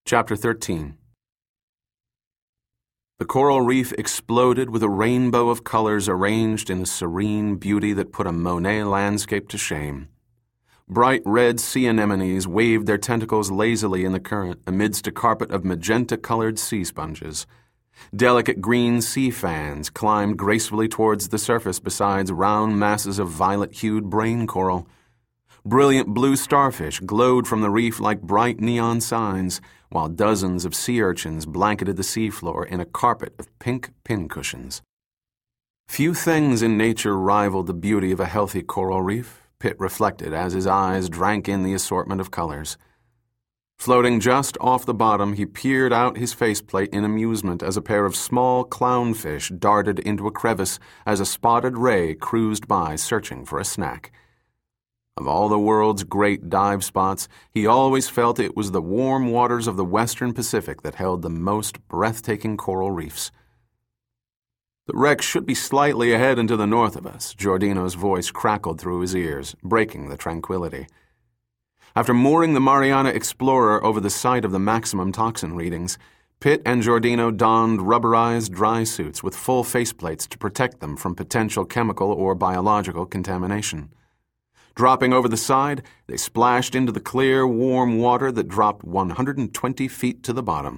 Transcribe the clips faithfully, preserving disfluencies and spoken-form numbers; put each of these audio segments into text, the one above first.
Chapter thirteen. The coral reef exploded with a rainbow of colors arranged in a serene beauty that put a Monet landscape to shame. Bright red sea anemones waved their tentacles lazily in the current amidst a carpet of magenta-colored sea sponges. Delicate green sea fans climbed gracefully towards the surface beside round masses of violet-hued brain coral. Brilliant blue starfish glowed from the reef like bright neon signs, while dozens of sea urchins blanketed the seafloor in a carpet of pink pincushions. Few things in nature rivaled the beauty of a healthy coral reef, Pitt reflected as his eyes drank in the assortment of colors. Floating just off the bottom, he peered out his faceplate in amusement as a pair of small clownfish darted into a crevice as a spotted ray cruised by searching for a snack. Of all the world's great dive spots, he always felt it was the warm waters of the western Pacific that held the most breathtaking coral reefs. The wreck should be slightly ahead and to the north of us, Giordino's voice crackled through his ears, breaking the tranquility. After mooring the Mariana Explorer over the site of the maximum toxin readings, Pitt and Giordino donned rubberized dry suits with full faceplates to protect them from potential chemical or biological contamination. Dropping over the side, they splashed into the clear, warm water that dropped one hundred twenty feet to the bottom.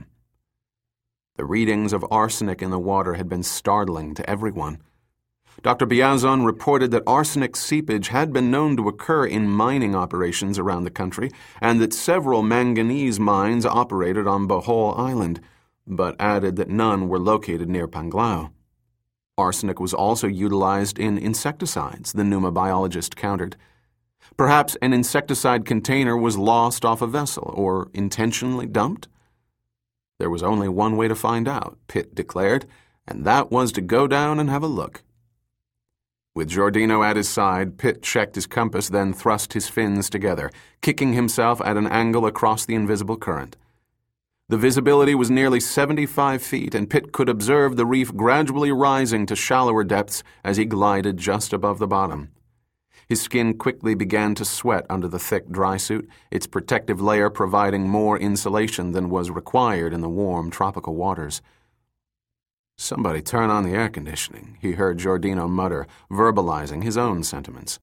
The readings of arsenic in the water had been startling to everyone. Doctor Biazon reported that arsenic seepage had been known to occur in mining operations around the country and that several manganese mines operated on Bohol Island, but added that none were located near Panglao. Arsenic was also utilized in insecticides, the pneumobiologist countered. Perhaps an insecticide container was lost off a vessel or intentionally dumped? There was only one way to find out, Pitt declared, and that was to go down and have a look. With Giordino at his side, Pitt checked his compass, then thrust his fins together, kicking himself at an angle across the invisible current. The visibility was nearly seventy-five feet, and Pitt could observe the reef gradually rising to shallower depths as he glided just above the bottom. His skin quickly began to sweat under the thick dry suit, its protective layer providing more insulation than was required in the warm tropical waters. "Somebody turn on the air conditioning," he heard Giordino mutter, verbalizing his own sentiments.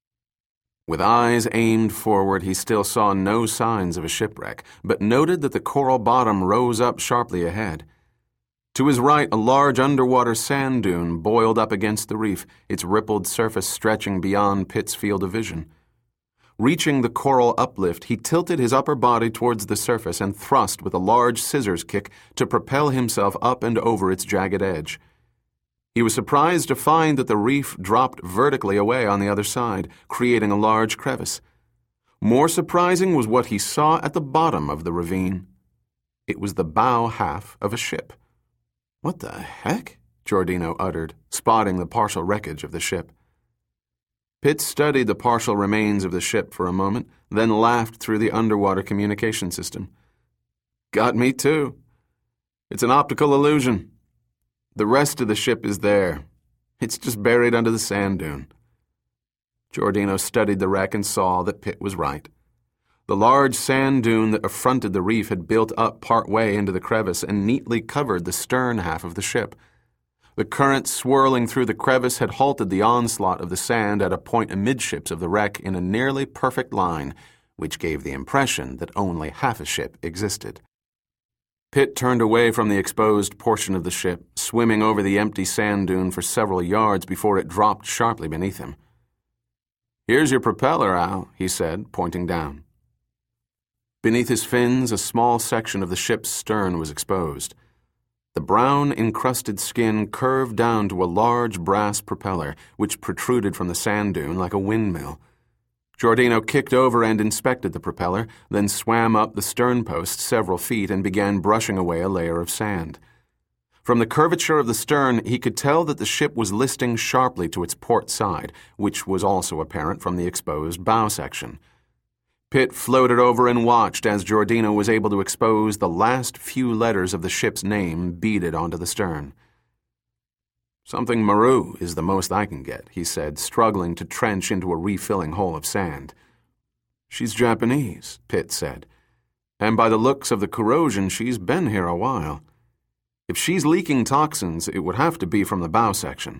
With eyes aimed forward, he still saw no signs of a shipwreck, but noted that the coral bottom rose up sharply ahead. To his right, a large underwater sand dune boiled up against the reef, its rippled surface stretching beyond Pitt's field of vision. Reaching the coral uplift, he tilted his upper body towards the surface and thrust with a large scissors kick to propel himself up and over its jagged edge. He was surprised to find that the reef dropped vertically away on the other side, creating a large crevice. More surprising was what he saw at the bottom of the ravine. It was the bow half of a ship. "What the heck?" Giordino uttered, spotting the partial wreckage of the ship. Pitt studied the partial remains of the ship for a moment, then laughed through the underwater communication system. "Got me too. It's an optical illusion. The rest of the ship is there. It's just buried under the sand dune." Giordino studied the wreck and saw that Pitt was right. The large sand dune that affronted the reef had built up part way into the crevice and neatly covered the stern half of the ship. The current swirling through the crevice had halted the onslaught of the sand at a point amidships of the wreck in a nearly perfect line, which gave the impression that only half a ship existed. Pitt turned away from the exposed portion of the ship, swimming over the empty sand dune for several yards before it dropped sharply beneath him. "Here's your propeller, Al," he said, pointing down. Beneath his fins, a small section of the ship's stern was exposed. The brown-encrusted skin curved down to a large brass propeller, which protruded from the sand dune like a windmill. Giordino kicked over and inspected the propeller, then swam up the stern post several feet and began brushing away a layer of sand. From the curvature of the stern, he could tell that the ship was listing sharply to its port side, which was also apparent from the exposed bow section. Pitt floated over and watched as Giordino was able to expose the last few letters of the ship's name beaded onto the stern. "Something Maru is the most I can get," he said, struggling to trench into a refilling hole of sand. "She's Japanese," Pitt said, and by the looks of the corrosion, she's been here a while. If she's leaking toxins, it would have to be from the bow section.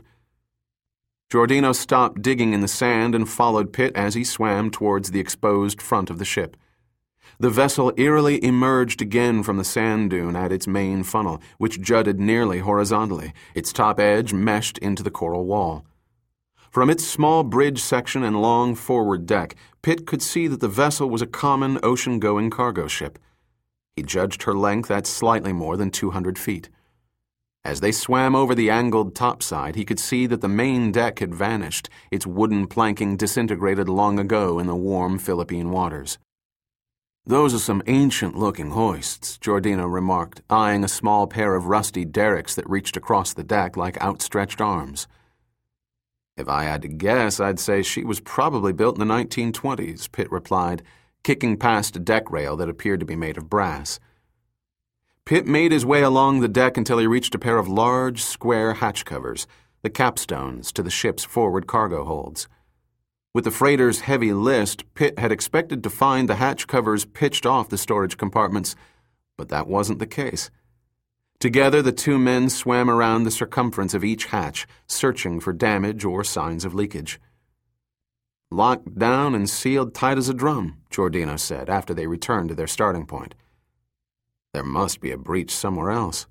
Giordino stopped digging in the sand and followed Pitt as he swam towards the exposed front of the ship. The vessel eerily emerged again from the sand dune at its main funnel, which jutted nearly horizontally, its top edge meshed into the coral wall. From its small bridge section and long forward deck, Pitt could see that the vessel was a common ocean-going cargo ship. He judged her length at slightly more than two hundred feet. As they swam over the angled topside, he could see that the main deck had vanished, its wooden planking disintegrated long ago in the warm Philippine waters. "Those are some ancient-looking hoists," Giordino remarked, eyeing a small pair of rusty derricks that reached across the deck like outstretched arms. "If I had to guess, I'd say she was probably built in the nineteen twenties, Pitt replied, kicking past a deck rail that appeared to be made of brass. Pitt made his way along the deck until he reached a pair of large, square hatch covers, the capstones to the ship's forward cargo holds. With the freighter's heavy list, Pitt had expected to find the hatch covers pitched off the storage compartments, but that wasn't the case. Together, the two men swam around the circumference of each hatch, searching for damage or signs of leakage. "Locked down and sealed tight as a drum," Giordino said after they returned to their starting point. "There must be a breach somewhere else."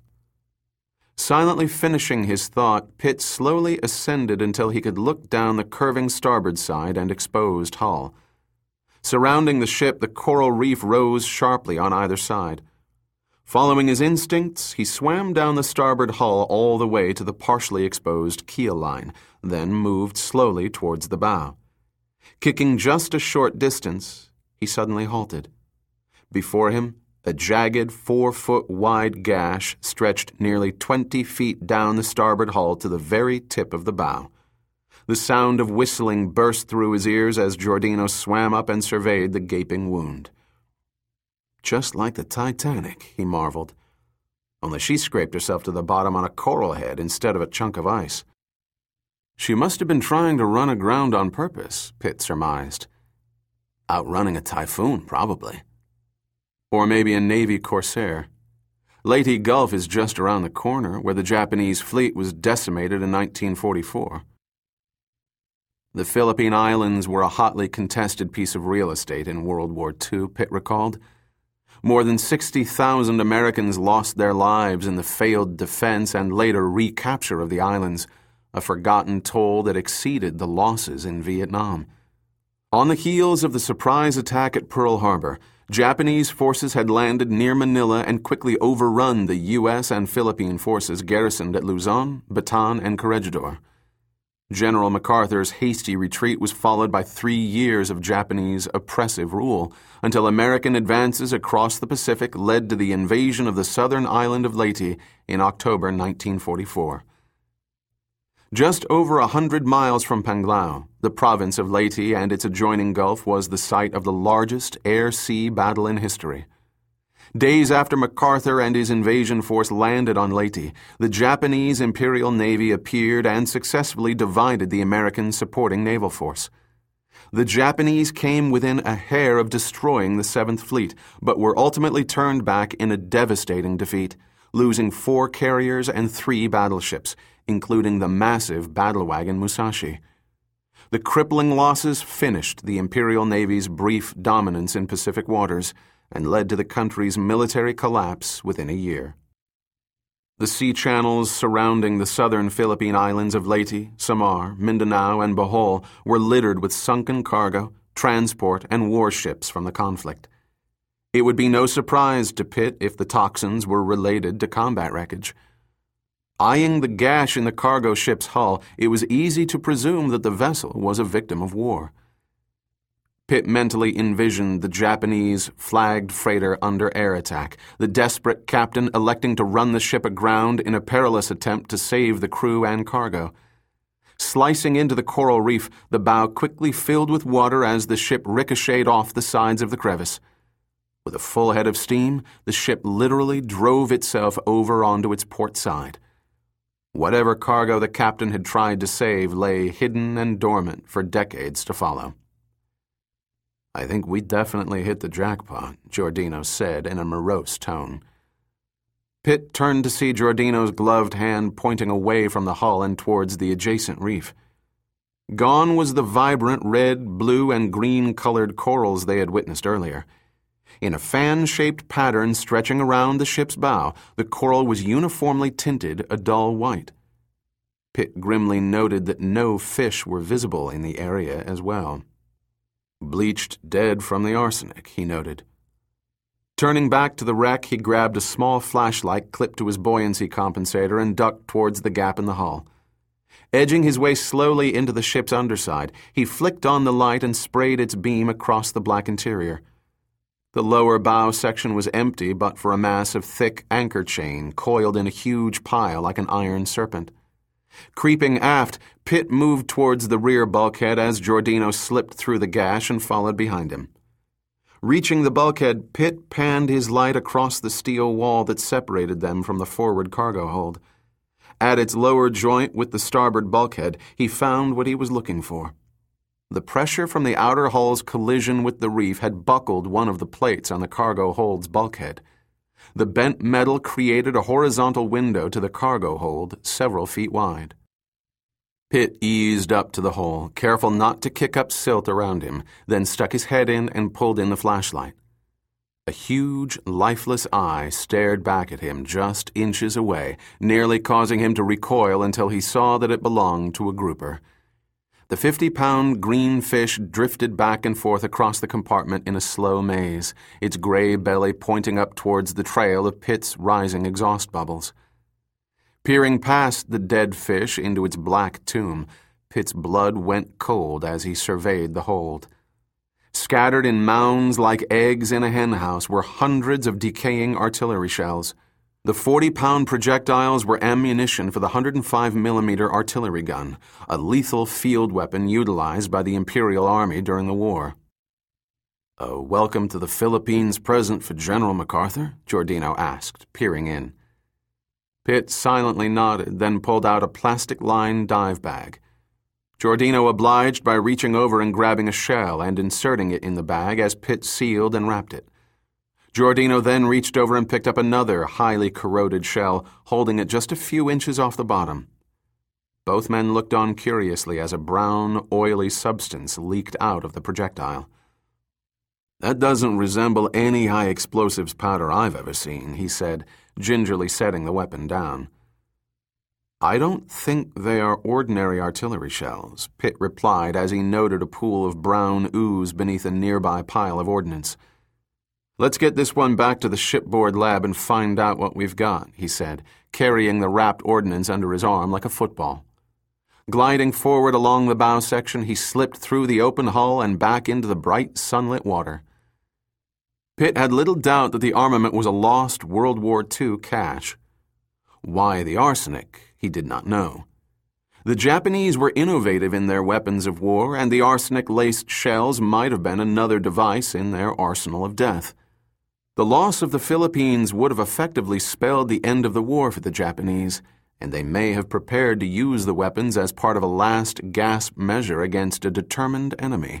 Silently finishing his thought, Pitt slowly ascended until he could look down the curving starboard side and exposed hull. Surrounding the ship, the coral reef rose sharply on either side. Following his instincts, he swam down the starboard hull all the way to the partially exposed keel line, then moved slowly towards the bow. Kicking just a short distance, he suddenly halted. Before him, a jagged, four-foot-wide gash stretched nearly twenty feet down the starboard hull to the very tip of the bow. The sound of whistling burst through his ears as Giordino swam up and surveyed the gaping wound. "Just like the Titanic," he marveled. "Only she scraped herself to the bottom on a coral head instead of a chunk of ice." "She must have been trying to run aground on purpose," Pitt surmised. "Outrunning a typhoon, probably. Or maybe a Navy corsair. Leyte Gulf is just around the corner, where the Japanese fleet was decimated in nineteen forty-four. The Philippine Islands were a hotly contested piece of real estate in World War Two, Pitt recalled. More than sixty thousand Americans lost their lives in the failed defense and later recapture of the islands, a forgotten toll that exceeded the losses in Vietnam. On the heels of the surprise attack at Pearl Harbor, Japanese forces had landed near Manila and quickly overrun the U S and Philippine forces garrisoned at Luzon, Bataan, and Corregidor. General MacArthur's hasty retreat was followed by three years of Japanese oppressive rule, until American advances across the Pacific led to the invasion of the southern island of Leyte in October nineteen forty-four. Just over a hundred miles from Panglao, the province of Leyte and its adjoining gulf was the site of the largest air-sea battle in history. Days after MacArthur and his invasion force landed on Leyte, the Japanese Imperial Navy appeared and successfully divided the American supporting naval force. The Japanese came within a hair of destroying the Seventh Fleet, but were ultimately turned back in a devastating defeat, losing four carriers and three battleships, including the massive battle wagon Musashi. The crippling losses finished the Imperial Navy's brief dominance in Pacific waters and led to the country's military collapse within a year. The sea channels surrounding the southern Philippine islands of Leyte, Samar, Mindanao, and Bohol were littered with sunken cargo, transport, and warships from the conflict. It would be no surprise to Pitt if the toxins were related to combat wreckage. Eyeing the gash in the cargo ship's hull, it was easy to presume that the vessel was a victim of war. Pitt mentally envisioned the Japanese flagged freighter under air attack, the desperate captain electing to run the ship aground in a perilous attempt to save the crew and cargo. Slicing into the coral reef, the bow quickly filled with water as the ship ricocheted off the sides of the crevice. With a full head of steam, the ship literally drove itself over onto its port side. Whatever cargo the captain had tried to save lay hidden and dormant for decades to follow. "I think we definitely hit the jackpot," Giordino said in a morose tone. Pitt turned to see Giordino's gloved hand pointing away from the hull and towards the adjacent reef. Gone was the vibrant red, blue, and green-colored corals they had witnessed earlier. In a fan-shaped pattern stretching around the ship's bow, the coral was uniformly tinted a dull white. Pitt grimly noted that no fish were visible in the area as well. "Bleached dead from the arsenic," he noted. Turning back to the wreck, he grabbed a small flashlight clipped to his buoyancy compensator and ducked towards the gap in the hull. Edging his way slowly into the ship's underside, he flicked on the light and sprayed its beam across the black interior. The lower bow section was empty but for a mass of thick anchor chain coiled in a huge pile like an iron serpent. Creeping aft, Pitt moved towards the rear bulkhead as Giordino slipped through the gash and followed behind him. Reaching the bulkhead, Pitt panned his light across the steel wall that separated them from the forward cargo hold. At its lower joint with the starboard bulkhead, he found what he was looking for. The pressure from the outer hull's collision with the reef had buckled one of the plates on the cargo hold's bulkhead. The bent metal created a horizontal window to the cargo hold several feet wide. Pitt eased up to the hole, careful not to kick up silt around him, then stuck his head in and pulled in the flashlight. A huge, lifeless eye stared back at him just inches away, nearly causing him to recoil until he saw that it belonged to a grouper. The fifty-pound green fish drifted back and forth across the compartment in a slow maze, its gray belly pointing up towards the trail of Pitt's rising exhaust bubbles. Peering past the dead fish into its black tomb, Pitt's blood went cold as he surveyed the hold. Scattered in mounds like eggs in a henhouse were hundreds of decaying artillery shells. The forty-pound projectiles were ammunition for the one hundred five millimeter artillery gun, a lethal field weapon utilized by the Imperial Army during the war. "A welcome to the Philippines present for General MacArthur?" Giordino asked, peering in. Pitt silently nodded, then pulled out a plastic-lined dive bag. Giordino obliged by reaching over and grabbing a shell and inserting it in the bag as Pitt sealed and wrapped it. Giordino then reached over and picked up another highly corroded shell, holding it just a few inches off the bottom. Both men looked on curiously as a brown, oily substance leaked out of the projectile. "That doesn't resemble any high explosives powder I've ever seen," he said, gingerly setting the weapon down. "I don't think they are ordinary artillery shells," Pitt replied as he noted a pool of brown ooze beneath a nearby pile of ordnance. "Let's get this one back to the shipboard lab and find out what we've got," he said, carrying the wrapped ordnance under his arm like a football. Gliding forward along the bow section, he slipped through the open hull and back into the bright, sunlit water. Pitt had little doubt that the armament was a lost World War Two cache. Why the arsenic, he did not know. The Japanese were innovative in their weapons of war, and the arsenic-laced shells might have been another device in their arsenal of death. The loss of the Philippines would have effectively spelled the end of the war for the Japanese, and they may have prepared to use the weapons as part of a last gasp measure against a determined enemy.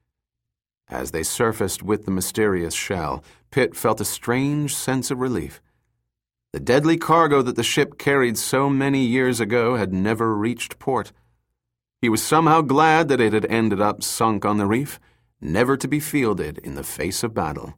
As they surfaced with the mysterious shell, Pitt felt a strange sense of relief. The deadly cargo that the ship carried so many years ago had never reached port. He was somehow glad that it had ended up sunk on the reef, never to be fielded in the face of battle.